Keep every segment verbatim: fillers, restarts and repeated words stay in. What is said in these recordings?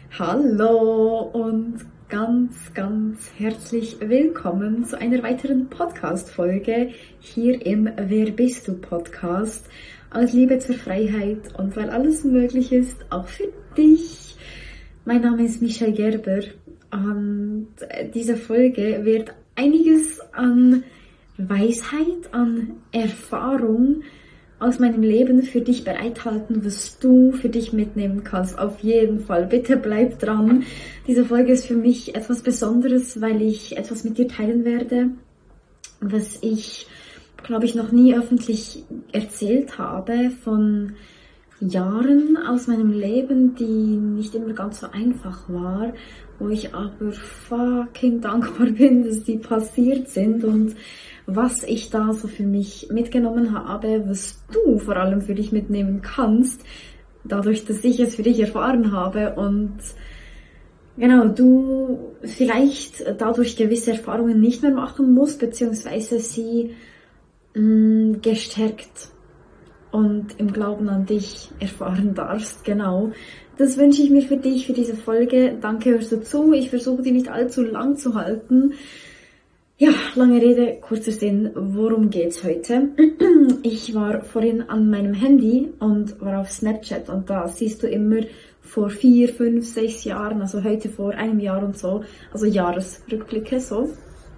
Hallo und ganz, ganz herzlich willkommen zu einer weiteren Podcast-Folge hier im Wer bist du Podcast. Aus Liebe zur Freiheit und weil alles möglich ist, auch für dich. Mein Name ist Michelle Gerber und diese Folge wird einiges an Weisheit, an Erfahrung aus meinem Leben für dich bereithalten, was du für dich mitnehmen kannst. Auf jeden Fall, bitte bleib dran. Diese Folge ist für mich etwas Besonderes, weil ich etwas mit dir teilen werde, was ich, glaube ich, noch nie öffentlich erzählt habe, von Jahren aus meinem Leben, die nicht immer ganz so einfach war, wo ich aber fucking dankbar bin, dass die passiert sind und was ich da so für mich mitgenommen habe, was du vor allem für dich mitnehmen kannst, dadurch, dass ich es für dich erfahren habe und genau, du vielleicht dadurch gewisse Erfahrungen nicht mehr machen musst, beziehungsweise sie mh, gestärkt und im Glauben an dich erfahren darfst, genau. Das wünsche ich mir für dich, für diese Folge. Danke, hörst du zu. Ich versuche, die nicht allzu lang zu halten. Ja, lange Rede, kurzer Sinn, worum geht's heute? Ich war vorhin an meinem Handy und war auf Snapchat und da siehst du immer vor vier, fünf, sechs Jahren, also heute vor einem Jahr und so, also Jahresrückblicke so.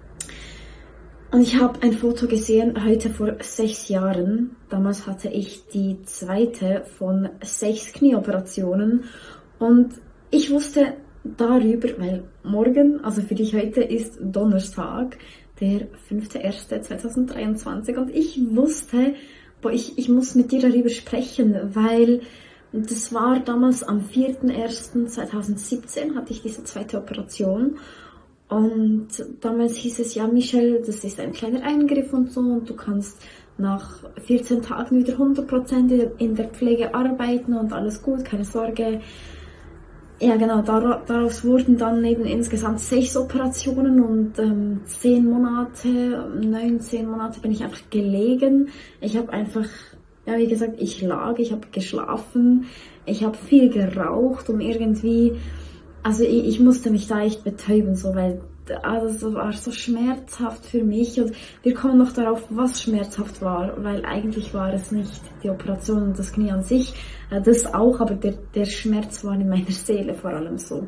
Und ich habe ein Foto gesehen, heute vor sechs Jahren. Damals hatte ich die zweite von sechs Knieoperationen und ich wusste darüber, weil morgen, also für dich heute ist Donnerstag, der fünfter erster zweitausenddreiundzwanzig und ich wusste, boah, ich, ich muss mit dir darüber sprechen, weil das war damals am vierter erster zweitausendsiebzehn hatte ich diese zweite Operation und damals hieß es, ja Michelle, das ist ein kleiner Eingriff und so und du kannst nach vierzehn Tagen wieder hundert Prozent in der Pflege arbeiten und alles gut, keine Sorge. Ja genau, daraus wurden dann eben insgesamt sechs Operationen und ähm, zehn Monate, neun, zehn Monate bin ich einfach gelegen. Ich habe einfach, ja wie gesagt, ich lag, ich habe geschlafen, ich habe viel geraucht, um irgendwie, also ich, ich musste mich da echt betäuben, so, weil also das war so schmerzhaft für mich und wir kommen noch darauf, was schmerzhaft war, weil eigentlich war es nicht die Operation und das Knie an sich, das auch, aber der, der Schmerz war in meiner Seele vor allem so.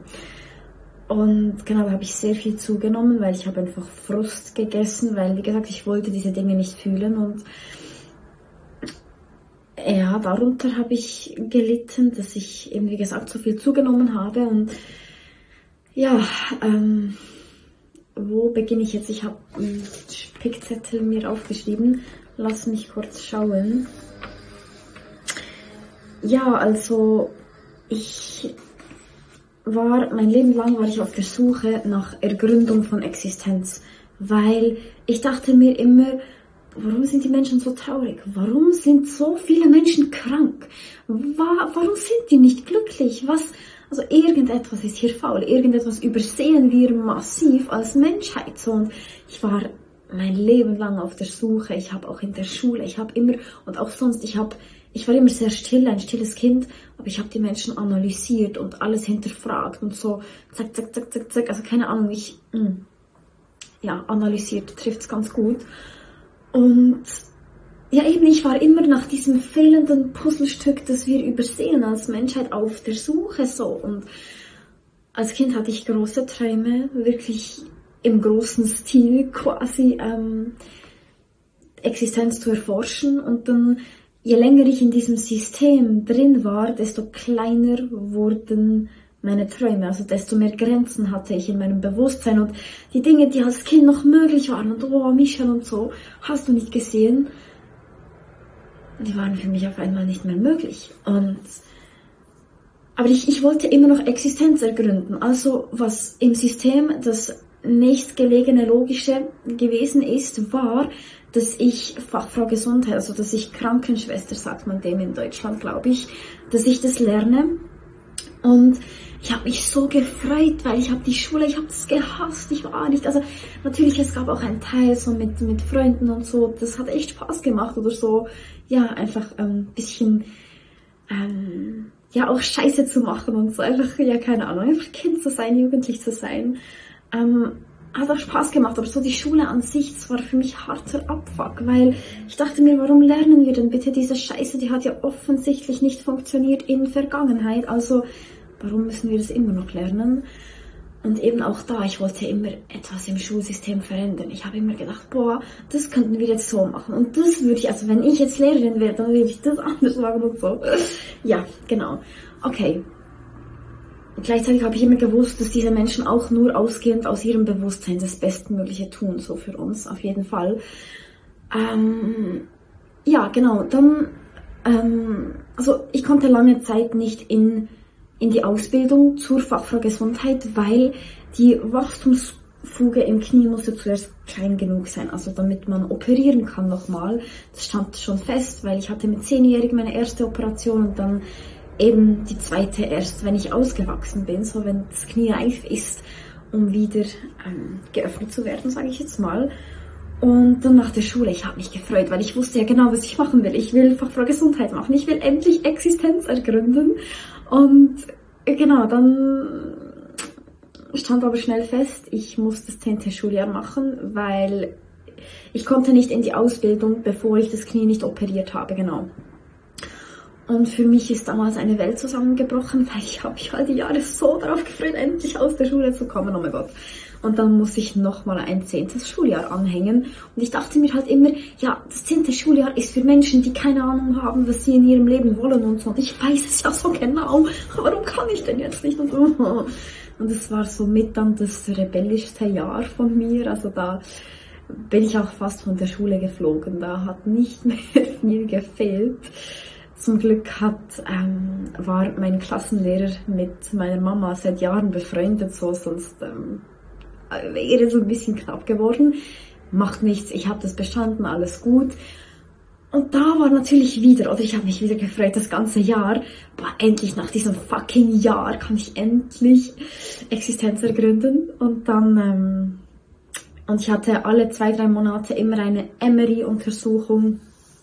Und genau, da habe ich sehr viel zugenommen, weil ich habe einfach Frust gegessen, weil wie gesagt, ich wollte diese Dinge nicht fühlen und ja, darunter habe ich gelitten, dass ich eben wie gesagt so viel zugenommen habe und ja, ähm, wo beginne ich jetzt? Ich habe einen Spickzettel mir aufgeschrieben. Lass mich kurz schauen. Ja, also ich war, mein Leben lang war ich auf der Suche nach Ergründung von Existenz, weil ich dachte mir immer, warum sind die Menschen so traurig? Warum sind so viele Menschen krank? Warum sind die nicht glücklich? Was? Also irgendetwas ist hier faul, irgendetwas übersehen wir massiv als Menschheit. So, und ich war mein Leben lang auf der Suche, ich habe auch in der Schule, ich habe immer, und auch sonst, ich habe, ich war immer sehr still, ein stilles Kind, aber ich habe die Menschen analysiert und alles hinterfragt und so, zack, zack, zack, zack, zack, also keine Ahnung, ich, mh, ja, analysiert trifft's ganz gut. Und ja, eben, ich war immer nach diesem fehlenden Puzzlestück, das wir übersehen als Menschheit, auf der Suche so. Und als Kind hatte ich große Träume, wirklich im großen Stil quasi ähm, Existenz zu erforschen. Und dann, je länger ich in diesem System drin war, desto kleiner wurden meine Träume, also desto mehr Grenzen hatte ich in meinem Bewusstsein. Und die Dinge, die als Kind noch möglich waren, und oh, Michelle und so, hast du nicht gesehen, die waren für mich auf einmal nicht mehr möglich. Und aber ich, ich wollte immer noch Existenz ergründen. Also was im System das nächstgelegene Logische gewesen ist, war, dass ich Fachfrau Gesundheit, also dass ich Krankenschwester, sagt man dem in Deutschland, glaube ich, dass ich das lerne. Und ich habe mich so gefreut, weil ich habe die Schule, ich habe das gehasst, ich war nicht, also natürlich, es gab auch einen Teil so mit, mit Freunden und so, das hat echt Spaß gemacht oder so, ja, einfach ein ähm, bisschen, ähm, ja auch Scheiße zu machen und so, einfach, ja keine Ahnung, einfach Kind zu sein, jugendlich zu sein. Ähm, hat auch Spaß gemacht, aber so die Schule an sich, das war für mich harter Abfuck, weil ich dachte mir, warum lernen wir denn bitte diese Scheiße, die hat ja offensichtlich nicht funktioniert in Vergangenheit, also warum müssen wir das immer noch lernen? Und eben auch da, ich wollte immer etwas im Schulsystem verändern. Ich habe immer gedacht, boah, das könnten wir jetzt so machen. Und das würde ich, also wenn ich jetzt Lehrerin wäre, dann würde ich das anders machen und so. Ja, genau. Okay. Gleichzeitig habe ich immer gewusst, dass diese Menschen auch nur ausgehend aus ihrem Bewusstsein das Bestmögliche tun, so für uns, auf jeden Fall. Ähm, ja, genau, dann, ähm, also ich konnte lange Zeit nicht in, in die Ausbildung zur Fachfrau Gesundheit, weil die Wachstumsfuge im Knie musste zuerst klein genug sein, also damit man operieren kann nochmal. Das stand schon fest, weil ich hatte mit zehnjährig meine erste Operation und dann eben die zweite erst, wenn ich ausgewachsen bin, so wenn das Knie reif ist, um wieder ähm, geöffnet zu werden, sage ich jetzt mal. Und dann nach der Schule, ich habe mich gefreut, weil ich wusste ja genau, was ich machen will. Ich will Fachfrau Gesundheit machen, ich will endlich Existenz ergründen. Und genau, dann stand aber schnell fest, ich muss das zehnte Schuljahr machen, weil ich konnte nicht in die Ausbildung, bevor ich das Knie nicht operiert habe, genau. Und für mich ist damals eine Welt zusammengebrochen, weil ich habe mich all die Jahre so darauf gefreut, endlich aus der Schule zu kommen, oh mein Gott. Und dann muss ich nochmal ein zehntes Schuljahr anhängen. Und ich dachte mir halt immer, ja, das zehnte Schuljahr ist für Menschen, die keine Ahnung haben, was sie in ihrem Leben wollen und so. Und ich weiß es ja so genau, warum kann ich denn jetzt nicht? Und so. Und es war so mit dann das rebellischste Jahr von mir, also da bin ich auch fast von der Schule geflogen, da hat nicht mehr viel gefehlt. Zum Glück hat, ähm, war mein Klassenlehrer mit meiner Mama seit Jahren befreundet, so, sonst ähm, wäre so ein bisschen knapp geworden. Macht nichts, ich habe das bestanden, alles gut. Und da war natürlich wieder, oder ich habe mich wieder gefreut, das ganze Jahr, boah, endlich nach diesem fucking Jahr kann ich endlich Existenz ergründen. Und dann, ähm, und ich hatte alle zwei, drei Monate immer eine M R I-Untersuchung,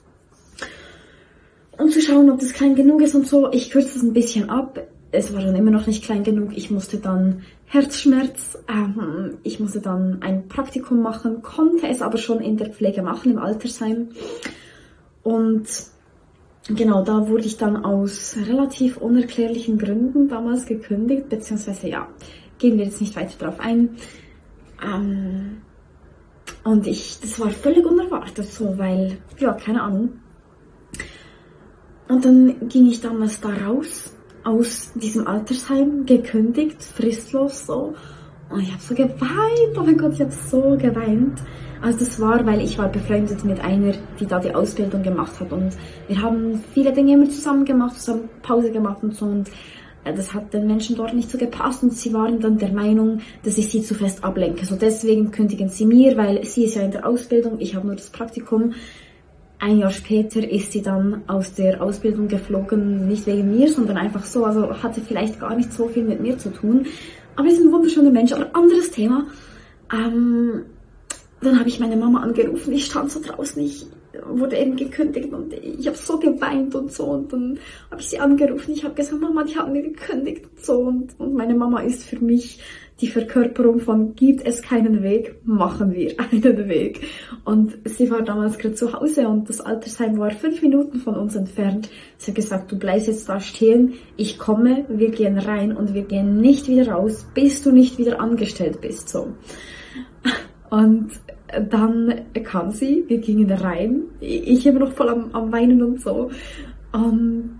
um zu schauen, ob das klein genug ist und so. Ich kürze das ein bisschen ab. Es war dann immer noch nicht klein genug. Ich musste dann Herzschmerz, ähm, ich musste dann ein Praktikum machen, konnte es aber schon in der Pflege machen, im Altersheim. Und genau, da wurde ich dann aus relativ unerklärlichen Gründen damals gekündigt, beziehungsweise ja, gehen wir jetzt nicht weiter drauf ein. Ähm, und ich, das war völlig unerwartet so, weil, ja, keine Ahnung. Und dann ging ich damals da raus, aus diesem Altersheim, gekündigt, fristlos so. Und ich habe so geweint, oh mein Gott, ich habe so geweint. Also das war, weil ich war befreundet mit einer, die da die Ausbildung gemacht hat. Und wir haben viele Dinge immer zusammen gemacht, zusammen Pause gemacht und so. Und das hat den Menschen dort nicht so gepasst. Und sie waren dann der Meinung, dass ich sie zu fest ablenke. So deswegen kündigen sie mir, weil sie ist ja in der Ausbildung, ich habe nur das Praktikum. Ein Jahr später ist sie dann aus der Ausbildung geflogen, nicht wegen mir, sondern einfach so, also hatte vielleicht gar nicht so viel mit mir zu tun. Aber ist ein wunderschöner Mensch, aber anderes Thema. Ähm, dann habe ich meine Mama angerufen, ich stand so draußen, ich wurde eben gekündigt und ich habe so geweint und so. Und dann habe ich sie angerufen, ich habe gesagt, Mama, die haben mir gekündigt und so. Und, und meine Mama ist für mich die Verkörperung von, gibt es keinen Weg, machen wir einen Weg. Und sie war damals gerade zu Hause und das Altersheim war fünf Minuten von uns entfernt. Sie hat gesagt, du bleibst jetzt da stehen, ich komme, wir gehen rein und wir gehen nicht wieder raus, bis du nicht wieder angestellt bist. So. Und dann kam sie, wir gingen rein, ich immer noch voll am, am Weinen und so. Und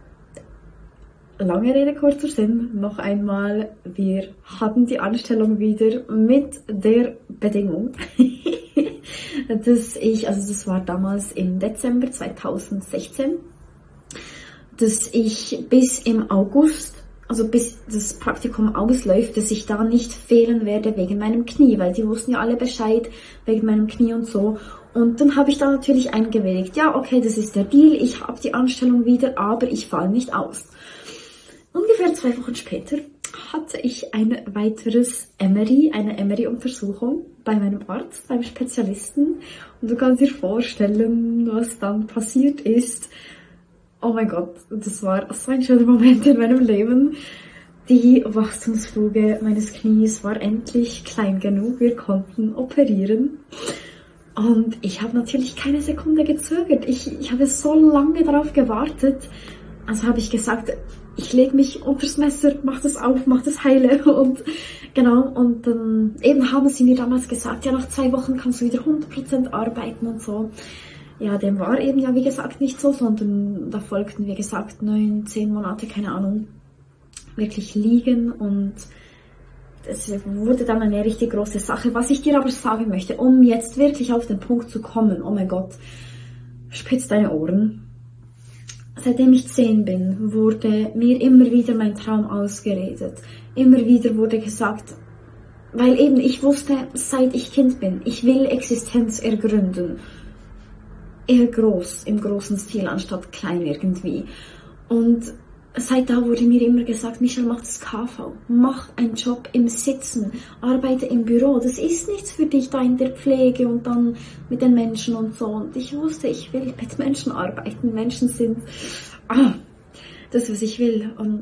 lange Rede, kurzer Sinn, noch einmal, wir hatten die Anstellung wieder mit der Bedingung, dass ich, also das war damals im Dezember zweitausendsechzehn, dass ich bis im August, also bis das Praktikum ausläuft, dass ich da nicht fehlen werde wegen meinem Knie, weil die wussten ja alle Bescheid wegen meinem Knie und so. Und dann habe ich da natürlich eingewilligt, ja okay, das ist der Deal, ich habe die Anstellung wieder, aber ich falle nicht aus. Ungefähr zwei Wochen später hatte ich ein weiteres M R I, eine M R I-Untersuchung bei meinem Arzt, beim Spezialisten. Und du kannst dir vorstellen, was dann passiert ist. oh mein Gott, das war so ein schöner Moment in meinem Leben. Die Wachstumsfuge meines Knies war endlich klein genug, wir konnten operieren. Und ich habe natürlich keine Sekunde gezögert. Ich, ich habe so lange darauf gewartet. Also habe ich gesagt, ich lege mich unters Messer, mach das auf, mach das heile. Und genau, und dann eben haben sie mir damals gesagt, ja, nach zwei Wochen kannst du wieder hundert Prozent arbeiten und so. Ja, dem war eben ja, wie gesagt, nicht so, sondern da folgten, wie gesagt, neun, zehn Monate, keine Ahnung, wirklich liegen, und es wurde dann eine richtig große Sache. Was ich dir aber sagen möchte, um jetzt wirklich auf den Punkt zu kommen, oh mein Gott, spitz deine Ohren. Seitdem ich zehn bin, wurde mir immer wieder mein Traum ausgeredet. Immer wieder wurde gesagt, weil eben ich wusste, seit ich Kind bin, ich will Existenz ergründen. Eher groß, im großen Stil, anstatt klein irgendwie. Und seit da wurde mir immer gesagt, Michelle, mach das K V, mach einen Job im Sitzen, arbeite im Büro, das ist nichts für dich da in der Pflege und dann mit den Menschen und so. Und ich wusste, ich will mit Menschen arbeiten, Menschen sind ah, das, was ich will. Und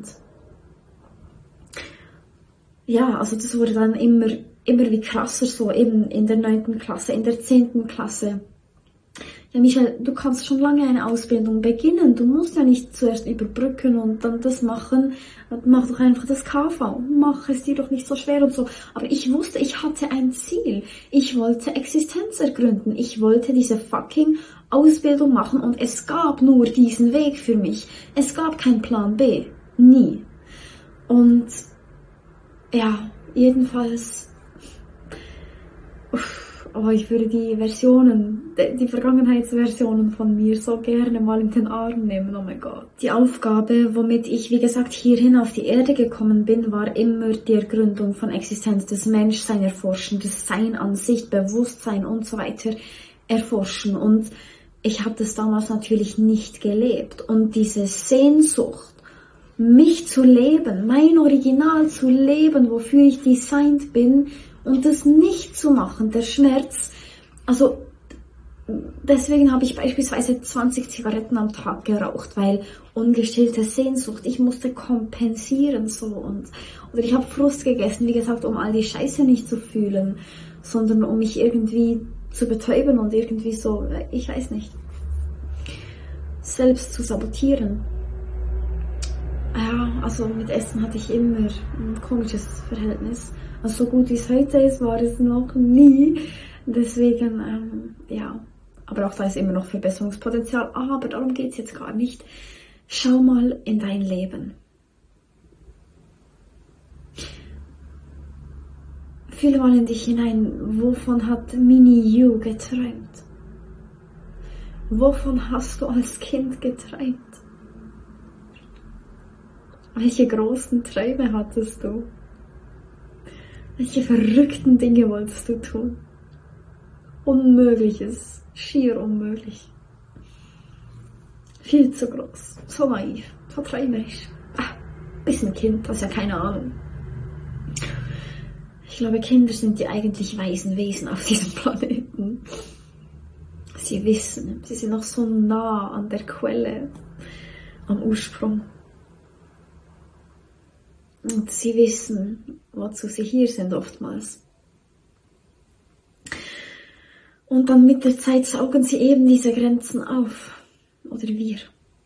ja, also das wurde dann immer, immer wie krasser, so eben in der neunten Klasse, in der zehnten Klasse. Ja, Michelle, du kannst schon lange eine Ausbildung beginnen. Du musst ja nicht zuerst überbrücken und dann das machen. Mach doch einfach das K V. Mach es dir doch nicht so schwer und so. Aber ich wusste, ich hatte ein Ziel. Ich wollte Existenz ergründen. Ich wollte diese fucking Ausbildung machen und es gab nur diesen Weg für mich. Es gab keinen Plan B. Nie. Und ja, jedenfalls... Uff. Aber ich würde die Versionen, die Vergangenheitsversionen von mir so gerne mal in den Arm nehmen, oh mein Gott. Die Aufgabe, womit ich, wie gesagt, hierhin auf die Erde gekommen bin, war immer die Ergründung von Existenz, das Menschsein erforschen, das Sein an sich, Bewusstsein und so weiter erforschen. Und ich habe das damals natürlich nicht gelebt. Und diese Sehnsucht, mich zu leben, mein Original zu leben, wofür ich designt bin, und das nicht zu machen, der Schmerz, also deswegen habe ich beispielsweise zwanzig Zigaretten am Tag geraucht, weil ungestillte Sehnsucht, ich musste kompensieren so, und oder ich habe Frust gegessen, wie gesagt, um all die Scheiße nicht zu fühlen, sondern um mich irgendwie zu betäuben und irgendwie so, ich weiß nicht, selbst zu sabotieren. Ja, also mit Essen hatte ich immer ein komisches Verhältnis. Also so gut wie es heute ist, war es noch nie. Deswegen, ähm, ja, aber auch da ist immer noch Verbesserungspotenzial. Aber darum geht es jetzt gar nicht. Schau mal in dein Leben. Fühle mal in dich hinein, wovon hat Mini You geträumt? Wovon hast du als Kind geträumt? Welche großen Träume hattest du? Welche verrückten Dinge wolltest du tun? Unmögliches, schier unmöglich. Viel zu groß, so naiv, so träumerisch. Ah, bisschen Kind, das ist ja keine Ahnung. Ich glaube, Kinder sind die eigentlich weisen Wesen auf diesem Planeten. Sie wissen, sie sind noch so nah an der Quelle, am Ursprung. Und sie wissen, wozu sie hier sind oftmals. Und dann mit der Zeit saugen sie eben diese Grenzen auf. Oder wir.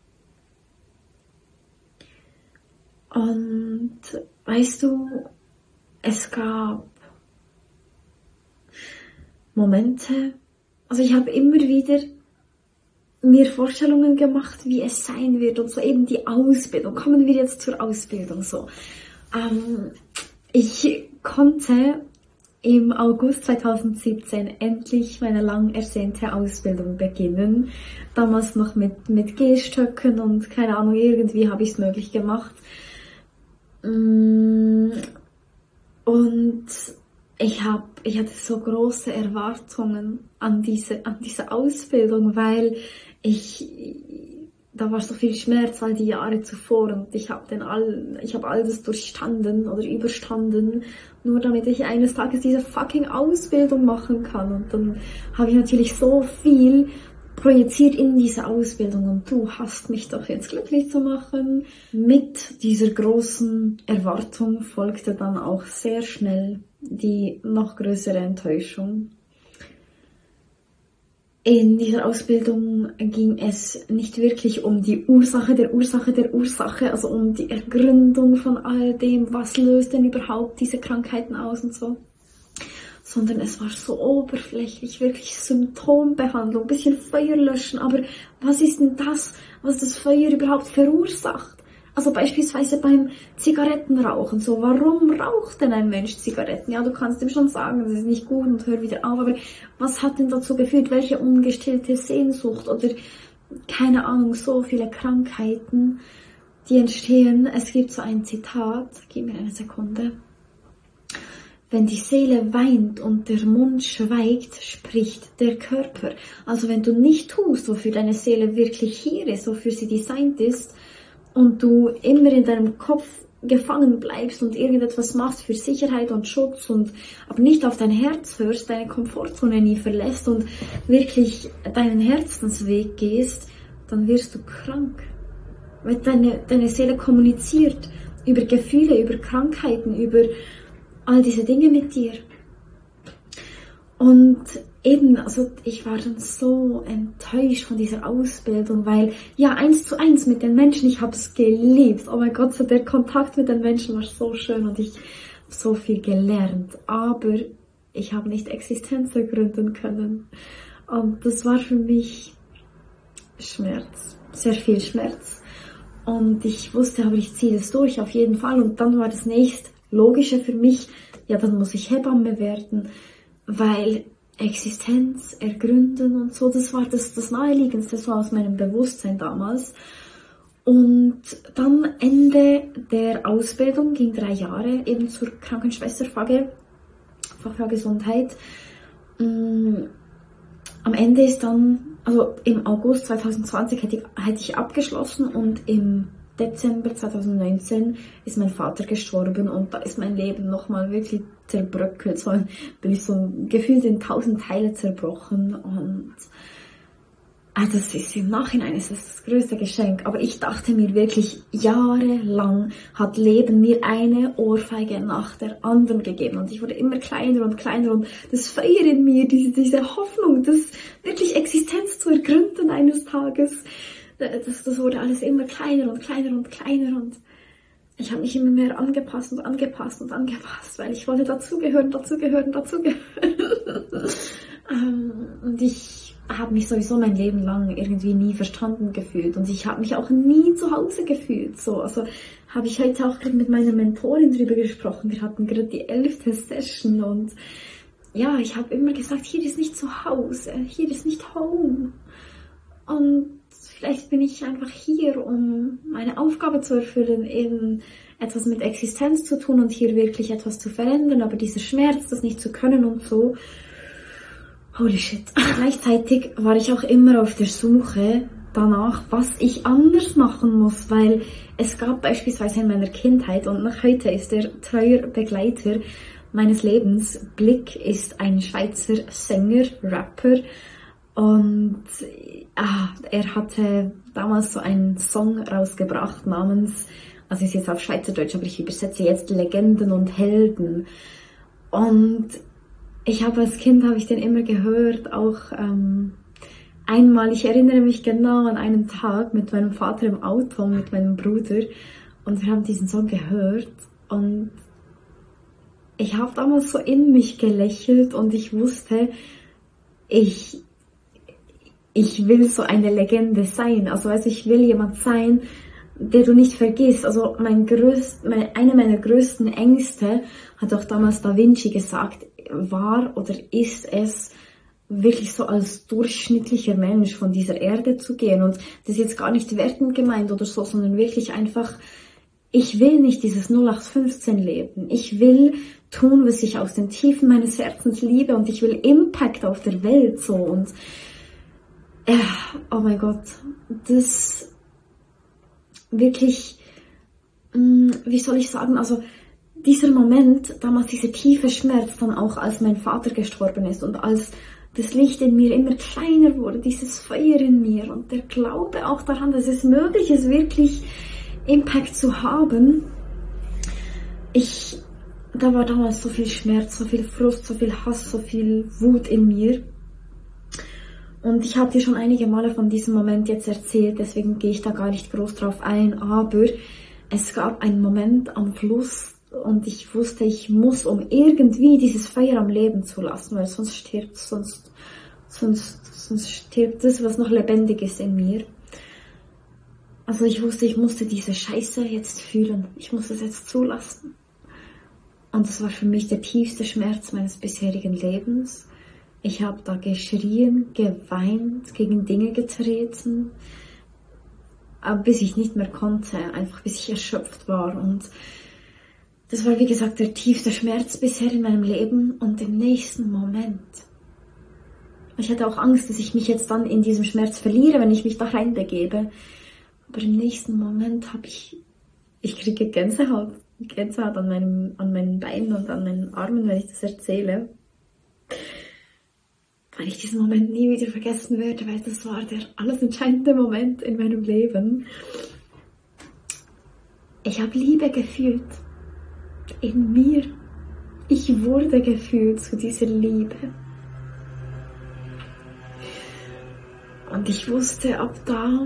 Und weißt du, es gab Momente, also ich habe immer wieder mir Vorstellungen gemacht, wie es sein wird und so eben die Ausbildung. Kommen wir jetzt zur Ausbildung so. Ähm, ich konnte im August zweitausendsiebzehn endlich meine lang ersehnte Ausbildung beginnen. Damals noch mit, mit Gehstöcken und keine Ahnung, irgendwie habe ich es möglich gemacht. Und ich, hab, ich hatte so große Erwartungen an diese, an diese Ausbildung, weil ich... Da war so viel Schmerz all die Jahre zuvor und ich habe den all, ich habe all das durchstanden oder überstanden, nur damit ich eines Tages diese fucking Ausbildung machen kann. Und dann habe ich natürlich so viel projiziert in diese Ausbildung und du hast mich doch jetzt glücklich zu machen. Mit dieser großen Erwartung folgte dann auch sehr schnell die noch größere Enttäuschung. In dieser Ausbildung ging es nicht wirklich um die Ursache der Ursache der Ursache, also um die Ergründung von all dem, was löst denn überhaupt diese Krankheiten aus und so, sondern es war so oberflächlich, wirklich Symptombehandlung, ein bisschen Feuer löschen, aber was ist denn das, was das Feuer überhaupt verursacht? Also beispielsweise beim Zigarettenrauchen, so, warum raucht denn ein Mensch Zigaretten? Ja, du kannst ihm schon sagen, das ist nicht gut und hör wieder auf, aber was hat denn dazu geführt? Welche ungestillte Sehnsucht oder, keine Ahnung, so viele Krankheiten, die entstehen. Es gibt so ein Zitat, gib mir eine Sekunde. Wenn die Seele weint und der Mund schweigt, spricht der Körper. Also wenn du nicht tust, wofür deine Seele wirklich hier ist, wofür sie designt ist, und du immer in deinem Kopf gefangen bleibst und irgendetwas machst für Sicherheit und Schutz und aber nicht auf dein Herz hörst, deine Komfortzone nie verlässt und wirklich deinen Herzensweg gehst, dann wirst du krank. Weil deine, deine Seele kommuniziert über Gefühle, über Krankheiten, über all diese Dinge mit dir. Und eben, also ich war dann so enttäuscht von dieser Ausbildung, weil, ja, eins zu eins mit den Menschen, ich habe es geliebt. Oh mein Gott, so der Kontakt mit den Menschen war so schön und ich habe so viel gelernt. Aber ich habe nicht Existenz ergründen können. Und das war für mich Schmerz, sehr viel Schmerz. Und ich wusste, aber ich ziehe das durch, auf jeden Fall. Und dann war das nächst Logische für mich, ja, dann muss ich Hebamme werden, weil Existenz ergründen und so, das war das, das Naheliegendste, so aus meinem Bewusstsein damals. Und dann Ende der Ausbildung, ging drei Jahre eben zur Krankenschwester, Fachfrau Gesundheit. Am Ende ist dann, also im August zwanzig zwanzig hätte ich, hätte ich abgeschlossen und im Dezember zwanzig neunzehn ist mein Vater gestorben und da ist mein Leben nochmal wirklich zerbröckelt. So bin ich so gefühlt in tausend Teile zerbrochen und also das ist im Nachhinein ist das, das größte Geschenk. Aber ich dachte mir wirklich, jahrelang hat Leben mir eine Ohrfeige nach der anderen gegeben und ich wurde immer kleiner und kleiner und das Feuer in mir, diese, diese Hoffnung, das wirklich Existenz zu ergründen eines Tages, Das, das wurde alles immer kleiner und kleiner und kleiner und ich habe mich immer mehr angepasst und angepasst und angepasst, weil ich wollte dazugehören, dazugehören, dazugehören. ähm, und ich habe mich sowieso mein Leben lang irgendwie nie verstanden gefühlt und ich habe mich auch nie zu Hause gefühlt. So, also habe ich heute auch gerade mit meiner Mentorin drüber gesprochen. Wir hatten gerade die elfte Session und ja, ich habe immer gesagt, hier ist nicht zu Hause, hier ist nicht Home. Und vielleicht bin ich einfach hier, um meine Aufgabe zu erfüllen, eben etwas mit Existenz zu tun und hier wirklich etwas zu verändern, aber dieser Schmerz, das nicht zu können und so, holy shit. Gleichzeitig war ich auch immer auf der Suche danach, was ich anders machen muss, weil es gab beispielsweise in meiner Kindheit und noch heute ist der treuer Begleiter meines Lebens, Blick ist ein Schweizer Sänger, Rapper, und ah, er hatte damals so einen Song rausgebracht namens, also ist jetzt auf Schweizerdeutsch, aber ich übersetze jetzt Legenden und Helden. Und ich habe als Kind, habe ich den immer gehört, auch ähm, einmal, ich erinnere mich genau an einen Tag mit meinem Vater im Auto, mit meinem Bruder und wir haben diesen Song gehört und ich habe damals so in mich gelächelt und ich wusste, ich ich will so eine Legende sein, also also ich will jemand sein, der du nicht vergisst. Also mein größt, mein, eine meiner größten Ängste, hat auch damals Da Vinci gesagt, war oder ist es, wirklich so als durchschnittlicher Mensch von dieser Erde zu gehen. Und das ist jetzt gar nicht wertend gemeint oder so, sondern wirklich einfach, ich will nicht dieses null acht fünfzehn leben. Ich will tun, was ich aus den Tiefen meines Herzens liebe und ich will Impact auf der Welt so und ja, oh mein Gott, das wirklich, wie soll ich sagen, also dieser Moment, damals dieser tiefe Schmerz, dann auch als mein Vater gestorben ist und als das Licht in mir immer kleiner wurde, dieses Feuer in mir und der Glaube auch daran, dass es möglich ist, wirklich Impact zu haben. Ich, da war damals so viel Schmerz, so viel Frust, so viel Hass, so viel Wut in mir. Und ich habe dir schon einige Male von diesem Moment jetzt erzählt, deswegen gehe ich da gar nicht groß drauf ein, aber es gab einen Moment am Fluss und ich wusste, ich muss, um irgendwie dieses Feuer am Leben zu lassen, weil sonst stirbt, sonst, sonst, sonst stirbt das, was noch lebendig ist in mir. Also ich wusste, ich musste diese Scheiße jetzt fühlen, ich musste es jetzt zulassen. Und das war für mich der tiefste Schmerz meines bisherigen Lebens. Ich habe da geschrien, geweint, gegen Dinge getreten, aber bis ich nicht mehr konnte, einfach bis ich erschöpft war. Und das war, wie gesagt, der tiefste Schmerz bisher in meinem Leben. Und im nächsten Moment, ich hatte auch Angst, dass ich mich jetzt dann in diesem Schmerz verliere, wenn ich mich da reinbegebe. Aber im nächsten Moment habe ich, ich kriege Gänsehaut, Gänsehaut an, meinem, an meinen Beinen und an meinen Armen, wenn ich das erzähle. Weil ich diesen Moment nie wieder vergessen werde, weil das war der alles entscheidende Moment in meinem Leben. Ich habe Liebe gefühlt. In mir. Ich wurde gefühlt zu dieser Liebe. Und ich wusste ab da,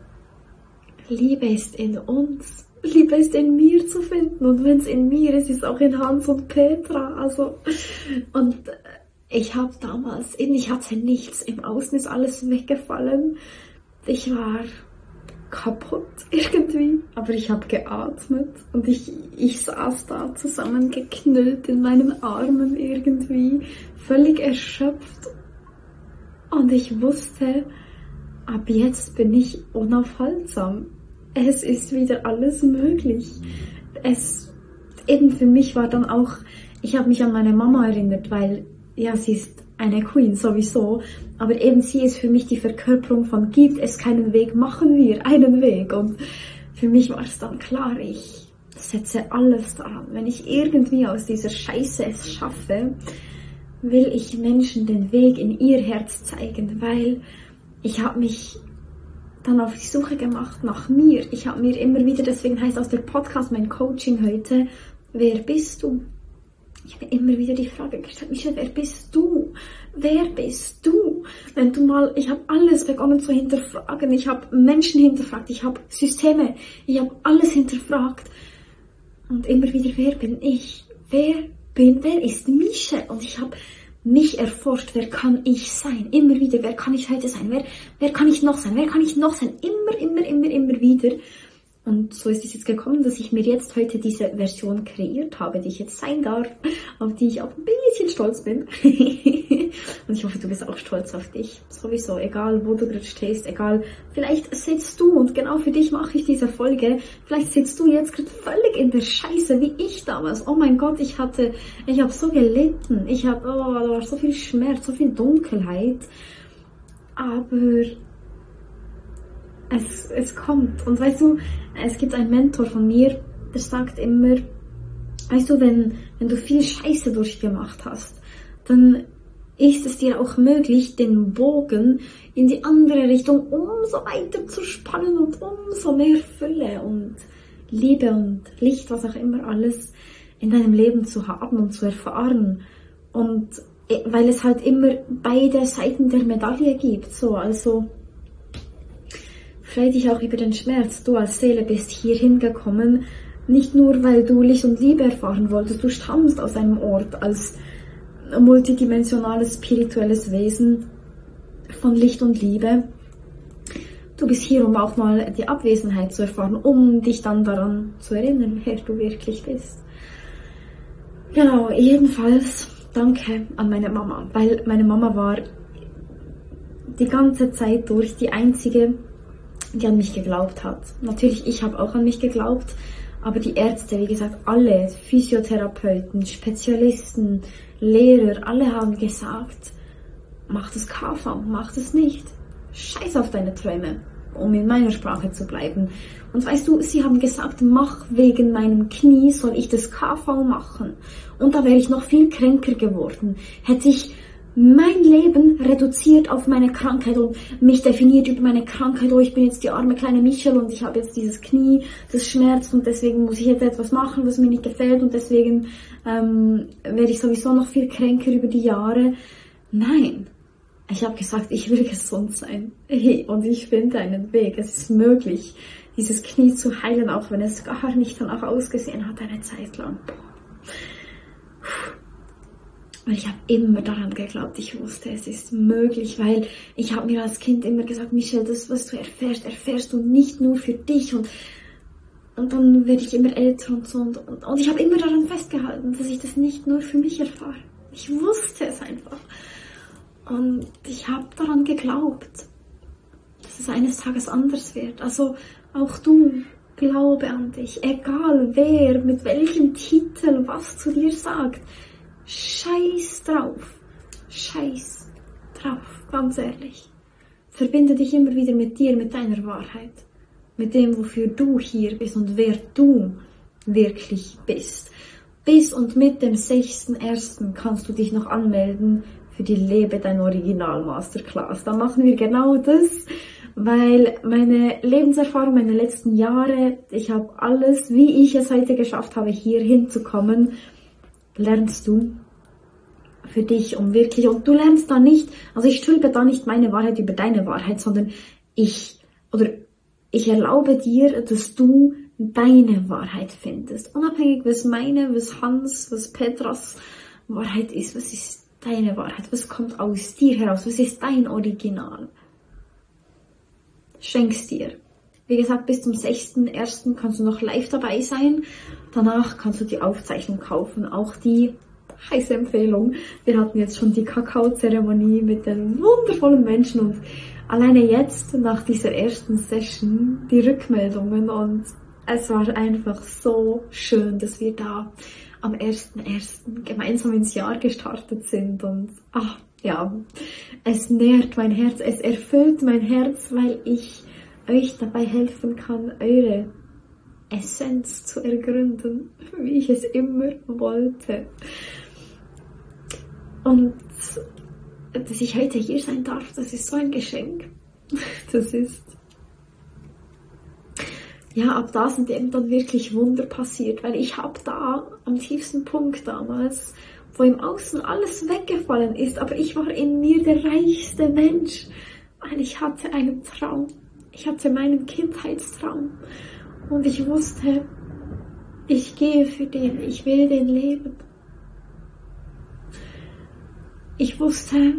Liebe ist in uns. Liebe ist in mir zu finden. Und wenn es in mir ist, ist es auch in Hans und Petra. Also, und ich habe damals, in ich hatte nichts. Im Außen ist alles weggefallen. Ich war kaputt irgendwie, aber ich habe geatmet und ich, ich saß da zusammengeknüllt in meinen Armen irgendwie, völlig erschöpft. Und ich wusste, ab jetzt bin ich unaufhaltsam. Es ist wieder alles möglich. Es, eben für mich war dann auch, ich habe mich an meine Mama erinnert, weil, ja, sie ist eine Queen sowieso, aber eben sie ist für mich die Verkörperung von gibt es keinen Weg, machen wir einen Weg. Und für mich war es dann klar, ich setze alles daran. Wenn ich irgendwie aus dieser Scheiße es schaffe, will ich Menschen den Weg in ihr Herz zeigen, weil ich habe mich dann auf die Suche gemacht nach mir. Ich habe mir immer wieder, deswegen heißt aus der Podcast mein Coaching heute, wer bist du? Ich habe immer wieder die Frage gestellt, Michelle, wer bist du? Wer bist du? Wenn du mal, ich habe alles begonnen zu hinterfragen, ich habe Menschen hinterfragt, ich habe Systeme, ich habe alles hinterfragt. Und immer wieder, wer bin ich? Wer bin, wer ist Michelle? Und ich habe mich erforscht, wer kann ich sein? Immer wieder, wer kann ich heute sein? Wer, wer kann ich noch sein? Wer kann ich noch sein? Immer, immer, immer, immer wieder. Und so ist es jetzt gekommen, dass ich mir jetzt heute diese Version kreiert habe, die ich jetzt sein darf, auf die ich auch ein bisschen stolz bin. Und ich hoffe, du bist auch stolz auf dich. Sowieso, egal wo du gerade stehst, egal, vielleicht sitzt du, und genau für dich mache ich diese Folge, vielleicht sitzt du jetzt gerade völlig in der Scheiße, wie ich damals. Oh mein Gott, ich hatte, ich habe so gelitten, ich habe, oh, da war so viel Schmerz, so viel Dunkelheit. Aber Es, es kommt. Und weißt du, es gibt einen Mentor von mir, der sagt immer, weißt du, wenn, wenn du viel Scheiße durchgemacht hast, dann ist es dir auch möglich, den Bogen in die andere Richtung umso weiter zu spannen und umso mehr Fülle und Liebe und Licht, was auch immer alles in deinem Leben zu haben und zu erfahren. Und weil es halt immer beide Seiten der Medaille gibt, so, also freu dich auch über den Schmerz. Du als Seele bist hier hingekommen, nicht nur, weil du Licht und Liebe erfahren wolltest. Du stammst aus einem Ort als multidimensionales, spirituelles Wesen von Licht und Liebe. Du bist hier, um auch mal die Abwesenheit zu erfahren, um dich dann daran zu erinnern, wer du wirklich bist. Genau, jedenfalls danke an meine Mama, weil meine Mama war die ganze Zeit durch die einzige, die an mich geglaubt hat. Natürlich, ich habe auch an mich geglaubt, aber die Ärzte, wie gesagt, alle, Physiotherapeuten, Spezialisten, Lehrer, alle haben gesagt, mach das K V, mach das nicht. Scheiß auf deine Träume, um in meiner Sprache zu bleiben. Und weißt du, sie haben gesagt, mach wegen meinem Knie, soll ich das K V machen. Und da wäre ich noch viel kränker geworden. Hätte ich mein Leben reduziert auf meine Krankheit und mich definiert über meine Krankheit. Oh, ich bin jetzt die arme kleine Michel und ich habe jetzt dieses Knie, das schmerzt und deswegen muss ich jetzt etwas machen, was mir nicht gefällt und deswegen ähm, werde ich sowieso noch viel kränker über die Jahre. Nein, ich habe gesagt, ich will gesund sein. Hey, und ich finde einen Weg. Es ist möglich, dieses Knie zu heilen, auch wenn es gar nicht danach ausgesehen hat eine Zeit lang. Und ich habe immer daran geglaubt, ich wusste, es ist möglich, weil ich habe mir als Kind immer gesagt, Michelle, das, was du erfährst, erfährst du nicht nur für dich. Und, und dann werde ich immer älter und so. Und, und, und ich habe immer daran festgehalten, dass ich das nicht nur für mich erfahre. Ich wusste es einfach. Und ich habe daran geglaubt, dass es eines Tages anders wird. Also auch du, glaube an dich, egal wer, mit welchem Titel, was zu dir sagt. Scheiß drauf. Scheiß drauf, ganz ehrlich. Verbinde dich immer wieder mit dir, mit deiner Wahrheit. Mit dem, wofür du hier bist und wer du wirklich bist. Bis und mit dem sechsten ersten kannst du dich noch anmelden für die Lebe dein Original Masterclass. Da machen wir genau das, weil meine Lebenserfahrung, meine letzten Jahre, ich habe alles, wie ich es heute geschafft habe, hier hinzukommen, lernst du für dich, um wirklich, und du lernst da nicht, also ich stülpe da nicht meine Wahrheit über deine Wahrheit, sondern ich, oder ich erlaube dir, dass du deine Wahrheit findest. Unabhängig, was meine, was Hans, was Petras Wahrheit ist, was ist deine Wahrheit, was kommt aus dir heraus, was ist dein Original. Schenk's dir. Wie gesagt, bis zum sechsten ersten kannst du noch live dabei sein. Danach kannst du die Aufzeichnung kaufen. Auch die heiße Empfehlung. Wir hatten jetzt schon die Kakao-Zeremonie mit den wundervollen Menschen und alleine jetzt, nach dieser ersten Session, die Rückmeldungen und es war einfach so schön, dass wir da am ersten ersten gemeinsam ins Jahr gestartet sind und ach ja, es nährt mein Herz, es erfüllt mein Herz, weil ich euch dabei helfen kann, eure Essenz zu ergründen, wie ich es immer wollte. Und dass ich heute hier sein darf, das ist so ein Geschenk. Das ist, ja, ab da sind eben dann wirklich Wunder passiert, weil ich habe da am tiefsten Punkt damals, wo im Außen alles weggefallen ist, aber ich war in mir der reichste Mensch, weil ich hatte einen Traum. Ich hatte meinen Kindheitstraum und ich wusste, ich gehe für den, ich will den leben. Ich wusste,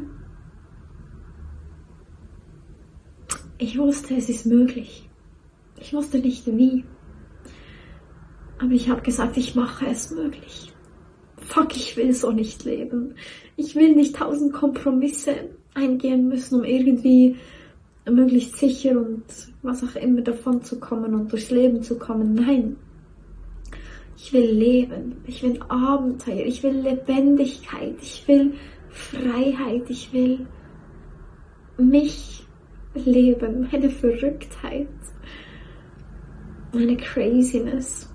ich wusste, es ist möglich. Ich wusste nicht wie, aber ich habe gesagt, ich mache es möglich. Fuck, ich will so nicht leben. Ich will nicht tausend Kompromisse eingehen müssen, um irgendwie möglichst sicher und was auch immer davon zu kommen und durchs Leben zu kommen. Nein, ich will leben, ich will Abenteuer, ich will Lebendigkeit, ich will Freiheit, ich will mich leben, meine Verrücktheit, meine Craziness,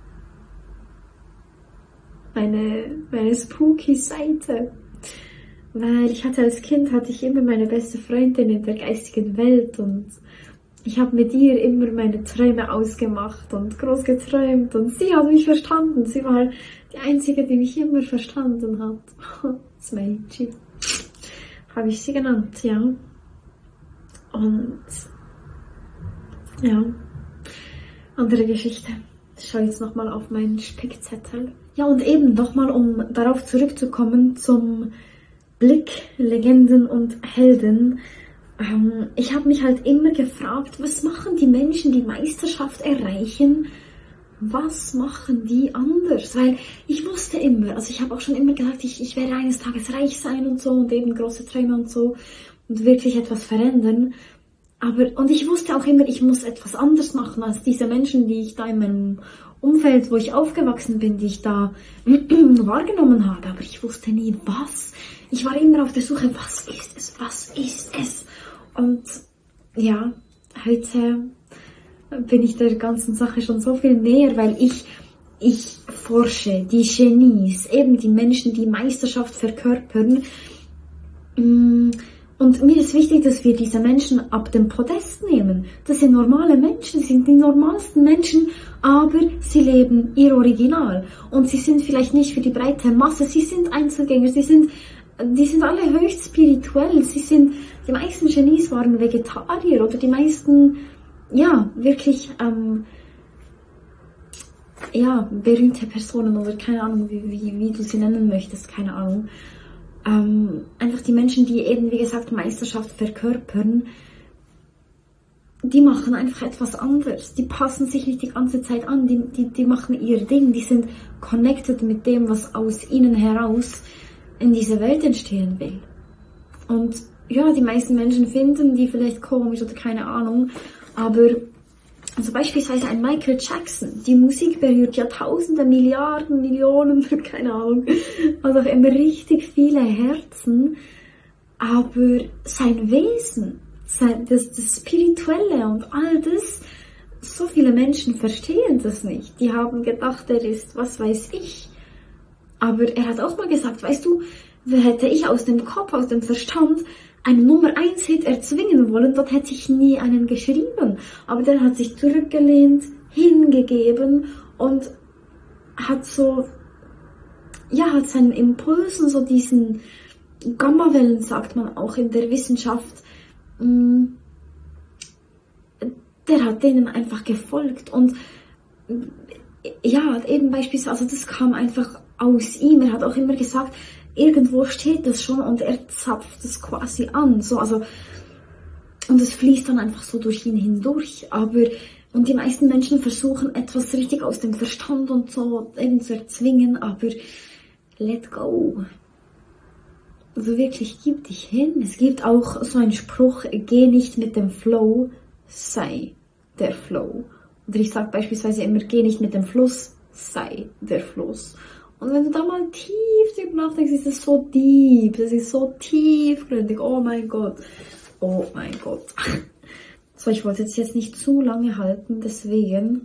meine, meine spooky Seite. Weil ich hatte als Kind, hatte ich immer meine beste Freundin in der geistigen Welt und ich habe mit ihr immer meine Träume ausgemacht und groß geträumt und sie hat mich verstanden. Sie war die Einzige, die mich immer verstanden hat. Smeiji habe ich sie genannt, ja. Und ja, andere Geschichte. Ich schaue jetzt nochmal auf meinen Spickzettel. Ja, und eben nochmal, um darauf zurückzukommen zum Blick, Legenden und Helden. Ähm, ich habe mich halt immer gefragt, was machen die Menschen, die Meisterschaft erreichen? Was machen die anders? Weil ich wusste immer, also ich habe auch schon immer gesagt, ich, ich werde eines Tages reich sein und so und eben große Träume und so und wirklich etwas verändern. Aber, und ich wusste auch immer, ich muss etwas anders machen als diese Menschen, die ich da in meinem Umfeld, wo ich aufgewachsen bin, die ich da wahrgenommen habe. Aber ich wusste nie, was. Ich war immer auf der Suche, was ist es, was ist es? Und ja, heute bin ich der ganzen Sache schon so viel näher, weil ich, ich forsche die Genies, eben die Menschen, die Meisterschaft verkörpern. Und mir ist wichtig, dass wir diese Menschen ab dem Podest nehmen. Das sind normale Menschen, sie sind die normalsten Menschen, aber sie leben ihr Original. Und sie sind vielleicht nicht für die breite Masse, sie sind Einzelgänger, sie sind, die sind alle höchst spirituell. Sie sind, die meisten Genies waren Vegetarier oder die meisten, ja, wirklich, ähm, ja, berühmte Personen oder keine Ahnung, wie, wie, wie du sie nennen möchtest, keine Ahnung. Ähm, einfach die Menschen, die eben, wie gesagt, Meisterschaft verkörpern, die machen einfach etwas anderes. Die passen sich nicht die ganze Zeit an, die, die, die machen ihr Ding, die sind connected mit dem, was aus ihnen heraus in dieser Welt entstehen will. Und ja, die meisten Menschen finden die vielleicht komisch oder keine Ahnung, aber also beispielsweise ein Michael Jackson, die Musik berührt ja tausende, Milliarden, Millionen, keine Ahnung, also auch immer richtig viele Herzen, aber sein Wesen, sein, das, das Spirituelle und all das, so viele Menschen verstehen das nicht. Die haben gedacht, er ist, was weiß ich. Aber er hat auch mal gesagt, weißt du, hätte ich aus dem Kopf, aus dem Verstand einen Nummer eins Hit erzwingen wollen, dort hätte ich nie einen geschrieben. Aber der hat sich zurückgelehnt, hingegeben und hat so, ja, hat seinen Impulsen, so diesen Gammawellen, sagt man auch in der Wissenschaft, der hat denen einfach gefolgt. Und ja, eben beispielsweise, also das kam einfach aus ihm. Er hat auch immer gesagt, irgendwo steht das schon und er zapft es quasi an. So, also, und es fließt dann einfach so durch ihn hindurch. Aber, und die meisten Menschen versuchen etwas richtig aus dem Verstand und so eben zu erzwingen, aber let go. Also wirklich, gib dich hin. Es gibt auch so einen Spruch, geh nicht mit dem Flow, sei der Flow. Oder ich sage beispielsweise immer, geh nicht mit dem Fluss, sei der Fluss. Und wenn du da mal tief drüber nachdenkst, ist es so deep, das ist so tiefgründig, oh mein Gott, oh mein Gott. So, ich wollte jetzt, jetzt nicht zu lange halten, deswegen.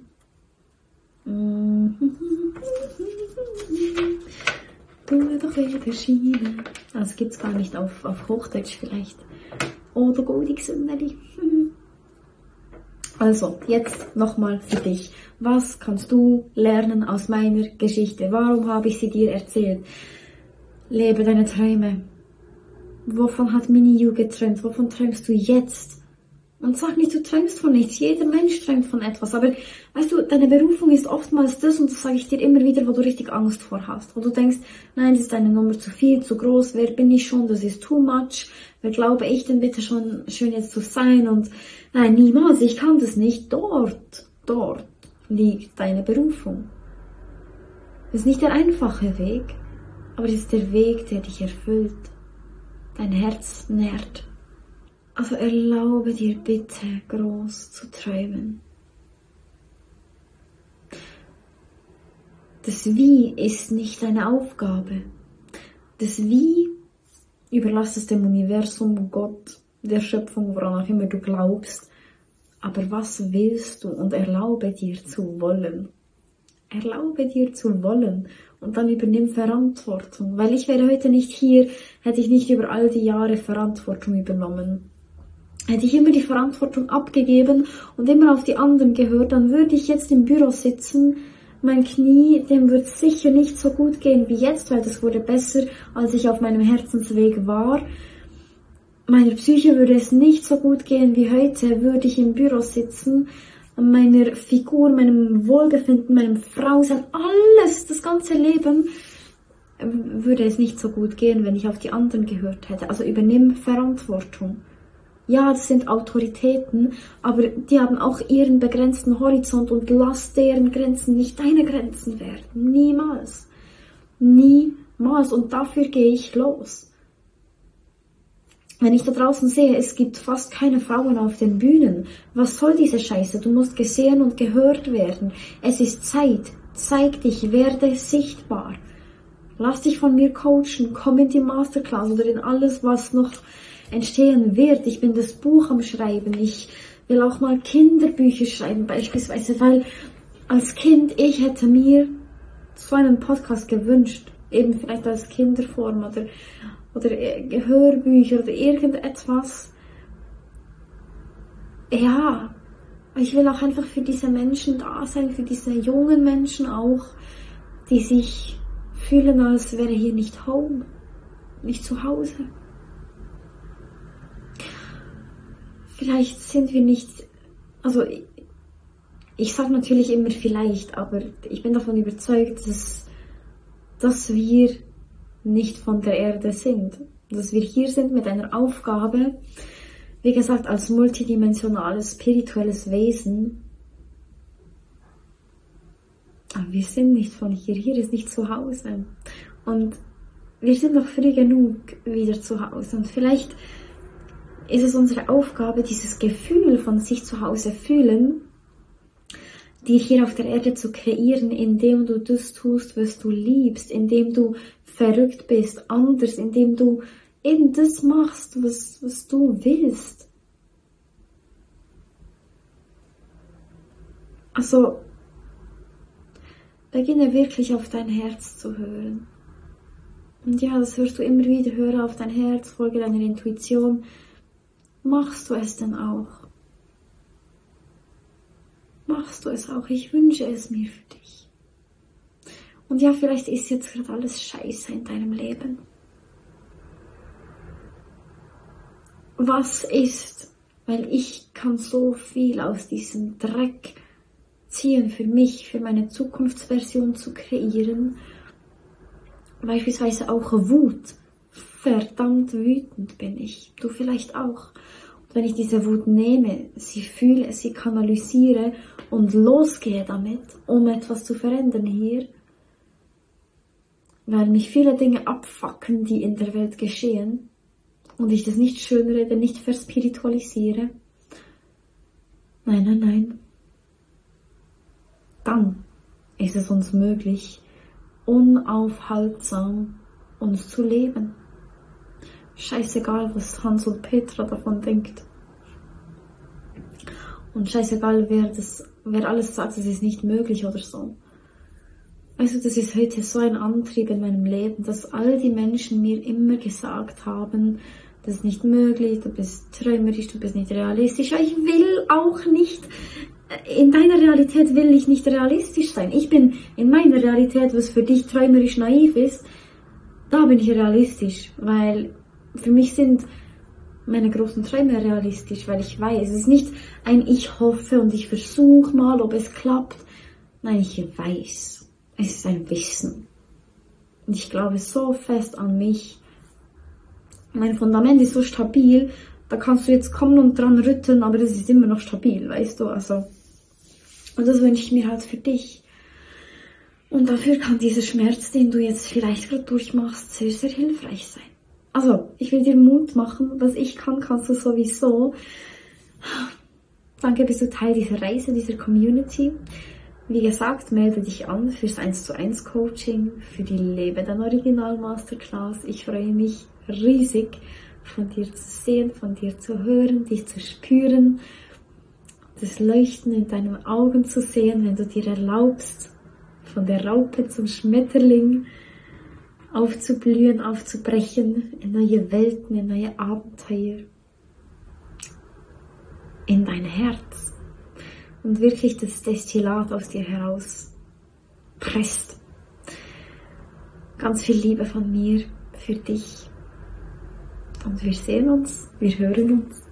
Du doch wieder Schiene. Das gibt's gar nicht auf, auf Hochdeutsch vielleicht. Oder Goldixündeli. Also, jetzt nochmal für dich. Was kannst du lernen aus meiner Geschichte? Warum habe ich sie dir erzählt? Lebe deine Träume. Wovon hat Mini-You geträumt? Wovon träumst du jetzt? Und sag nicht, du träumst von nichts. Jeder Mensch träumt von etwas. Aber weißt du, deine Berufung ist oftmals das, und das sage ich dir immer wieder, wo du richtig Angst vor hast. Wo du denkst, nein, das ist eine Nummer zu viel, zu groß. Wer bin ich schon? Das ist too much. Wer glaube ich denn bitte schon schön jetzt zu sein? Und nein, niemals. Ich kann das nicht. Dort, dort liegt deine Berufung. Das ist nicht der einfache Weg, aber es ist der Weg, der dich erfüllt. Dein Herz nährt. Also erlaube dir bitte, groß zu träumen. Das Wie ist nicht deine Aufgabe. Das Wie überlass es dem Universum, Gott, der Schöpfung, woran auch immer du glaubst. Aber was willst du? Und erlaube dir zu wollen. Erlaube dir zu wollen. Und dann übernimm Verantwortung. Weil ich wäre heute nicht hier, hätte ich nicht über all die Jahre Verantwortung übernommen. Hätte ich immer die Verantwortung abgegeben und immer auf die anderen gehört, dann würde ich jetzt im Büro sitzen. Mein Knie, dem wird sicher nicht so gut gehen wie jetzt, weil das wurde besser, als ich auf meinem Herzensweg war. Meiner Psyche würde es nicht so gut gehen wie heute, würde ich im Büro sitzen. Meiner Figur, meinem Wohlbefinden, meinem Frausein, alles, das ganze Leben, würde es nicht so gut gehen, wenn ich auf die anderen gehört hätte. Also übernimm Verantwortung. Ja, das sind Autoritäten, aber die haben auch ihren begrenzten Horizont und lass deren Grenzen nicht deine Grenzen werden. Niemals. Niemals. Und dafür gehe ich los. Wenn ich da draußen sehe, es gibt fast keine Frauen auf den Bühnen. Was soll diese Scheiße? Du musst gesehen und gehört werden. Es ist Zeit. Zeig dich, werde sichtbar. Lass dich von mir coachen. Komm in die Masterclass oder in alles, was noch entstehen wird. Ich bin das Buch am Schreiben. Ich will auch mal Kinderbücher schreiben beispielsweise, weil als Kind, ich hätte mir so einen Podcast gewünscht. eben vielleicht als Kinderform oder, oder Hörbücher oder irgendetwas. Ja, ich will auch einfach für diese Menschen da sein, für diese jungen Menschen auch, die sich fühlen, als wäre hier nicht home, nicht zu Hause. Vielleicht sind wir nicht, also ich, ich sage natürlich immer vielleicht, aber ich bin davon überzeugt, dass, dass wir nicht von der Erde sind. Dass wir hier sind mit einer Aufgabe, wie gesagt, als multidimensionales, spirituelles Wesen. Aber wir sind nicht von hier, hier ist nicht zu Hause. Und wir sind noch früh genug wieder zu Hause. Und vielleicht ist es unsere Aufgabe, dieses Gefühl von sich zu Hause fühlen, dir hier auf der Erde zu kreieren, indem du das tust, was du liebst, indem du verrückt bist, anders, indem du eben das machst, was, was du willst. Also, beginne wirklich auf dein Herz zu hören. Und ja, das hörst du immer wieder, höre auf dein Herz, folge deiner Intuition. Machst du es denn auch? Machst du es auch? Ich wünsche es mir für dich. Und ja, vielleicht ist jetzt gerade alles scheiße in deinem Leben. Was ist, weil ich kann so viel aus diesem Dreck ziehen für mich, für meine Zukunftsversion zu kreieren. Beispielsweise auch Wut. Verdammt wütend bin ich. Du vielleicht auch. Und wenn ich diese Wut nehme, sie fühle, sie kanalisiere und losgehe damit, um etwas zu verändern hier, weil mich viele Dinge abfucken, die in der Welt geschehen, und ich das nicht schönrede, nicht verspiritualisiere. Nein, nein, nein. Dann ist es uns möglich, unaufhaltsam uns zu leben. Scheißegal, was Hans und Petra davon denkt. Und scheißegal, wer, das, wer alles sagt, es ist nicht möglich oder so. Also das ist heute so ein Antrieb in meinem Leben, dass all die Menschen mir immer gesagt haben, das ist nicht möglich, du bist träumerisch, du bist nicht realistisch. Ja, ich will auch nicht, in deiner Realität will ich nicht realistisch sein. Ich bin in meiner Realität, was für dich träumerisch naiv ist, da bin ich realistisch, weil für mich sind meine großen Träume realistisch, weil ich weiß, es ist nicht ein Ich hoffe und ich versuche mal, ob es klappt. Nein, ich weiß. Es ist ein Wissen. Und ich glaube so fest an mich. Mein Fundament ist so stabil, da kannst du jetzt kommen und dran rütteln, aber das ist immer noch stabil, weißt du, also. Und das wünsche ich mir halt für dich. Und dafür kann dieser Schmerz, den du jetzt vielleicht gerade durchmachst, sehr, sehr hilfreich sein. Also, ich will dir Mut machen, was ich kann, kannst du sowieso. Danke, bist du Teil dieser Reise, dieser Community. Wie gesagt, melde dich an fürs eins zu eins Coaching, für die Lebe dein Original Masterclass. Ich freue mich riesig, von dir zu sehen, von dir zu hören, dich zu spüren, das Leuchten in deinen Augen zu sehen, wenn du dir erlaubst, von der Raupe zum Schmetterling aufzublühen, aufzubrechen, in neue Welten, in neue Abenteuer, in dein Herz und wirklich das Destillat aus dir heraus presst. Ganz viel Liebe von mir für dich und wir sehen uns, wir hören uns.